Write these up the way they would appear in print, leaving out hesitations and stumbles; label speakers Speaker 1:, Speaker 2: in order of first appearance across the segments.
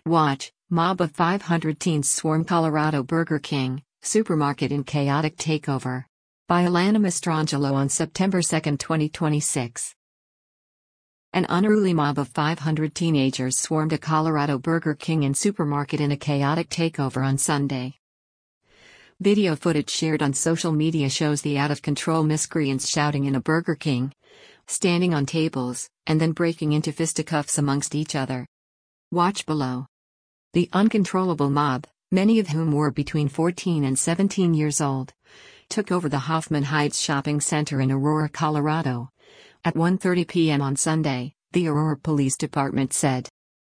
Speaker 1: Watch, mob of 500 teens swarm Colorado Burger King, supermarket in chaotic takeover. By Alana Mastrangelo on September 2, 2026. An unruly mob of 500 teenagers swarmed a Colorado Burger King and supermarket in a chaotic takeover on Sunday. Video footage shared on social media shows the out-of-control miscreants shouting in a Burger King, standing on tables, and then breaking into fisticuffs amongst each other. Watch below. The uncontrollable mob, many of whom were between 14 and 17 years old, took over the Hoffman Heights shopping center in Aurora, Colorado, at 1:30 p.m. on Sunday, the Aurora Police Department said.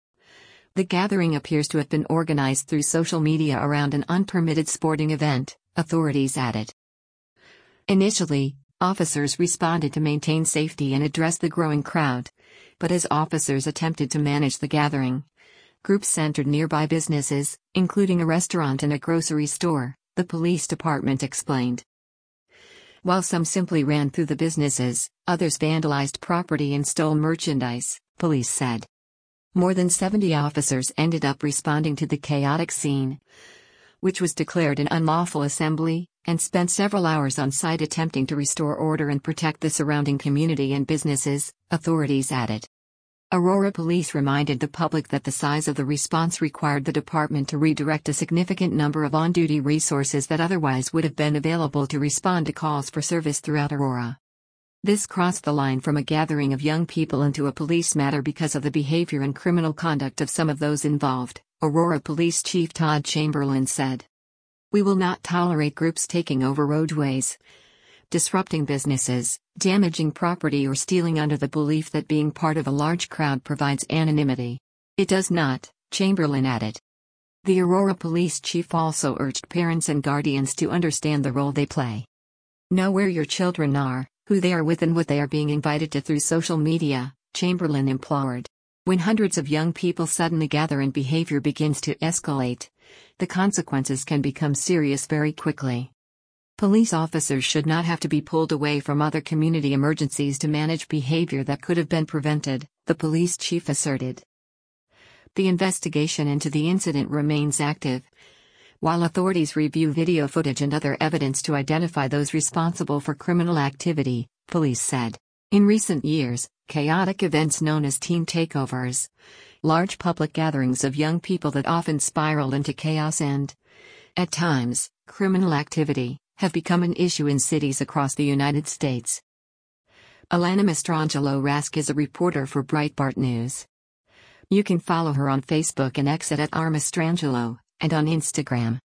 Speaker 1: The gathering appears to have been organized through social media around an unpermitted sporting event, authorities added. Initially, officers responded to maintain safety and address the growing crowd, but as officers attempted to manage the gathering, groups centered nearby businesses, including a restaurant and a grocery store, the police department explained. While some simply ran through the businesses, others vandalized property and stole merchandise, police said. More than 70 officers ended up responding to the chaotic scene, which was declared an unlawful assembly, and spent several hours on site attempting to restore order and protect the surrounding community and businesses, authorities added. Aurora police reminded the public that the size of the response required the department to redirect a significant number of on-duty resources that otherwise would have been available to respond to calls for service throughout Aurora. This crossed the line from a gathering of young people into a police matter because of the behavior and criminal conduct of some of those involved, Aurora Police Chief Todd Chamberlain said. We will not tolerate groups taking over roadways, disrupting businesses, damaging property or stealing under the belief that being part of a large crowd provides anonymity. It does not, Chamberlain added. The Aurora Police Chief also urged parents and guardians to understand the role they play. Know where your children are, who they are with and what they are being invited to through social media, Chamberlain implored. When hundreds of young people suddenly gather and behavior begins to escalate, the consequences can become serious very quickly. Police officers should not have to be pulled away from other community emergencies to manage behavior that could have been prevented, the police chief asserted. The investigation into the incident remains active, while authorities review video footage and other evidence to identify those responsible for criminal activity, police said. In recent years, chaotic events known as teen takeovers, large public gatherings of young people that often spiral into chaos and, at times, criminal activity, have become an issue in cities across the United States. Alana Mastrangelo Rask is a reporter for Breitbart News. You can follow her on Facebook and X at @rmastrangelo, and on Instagram.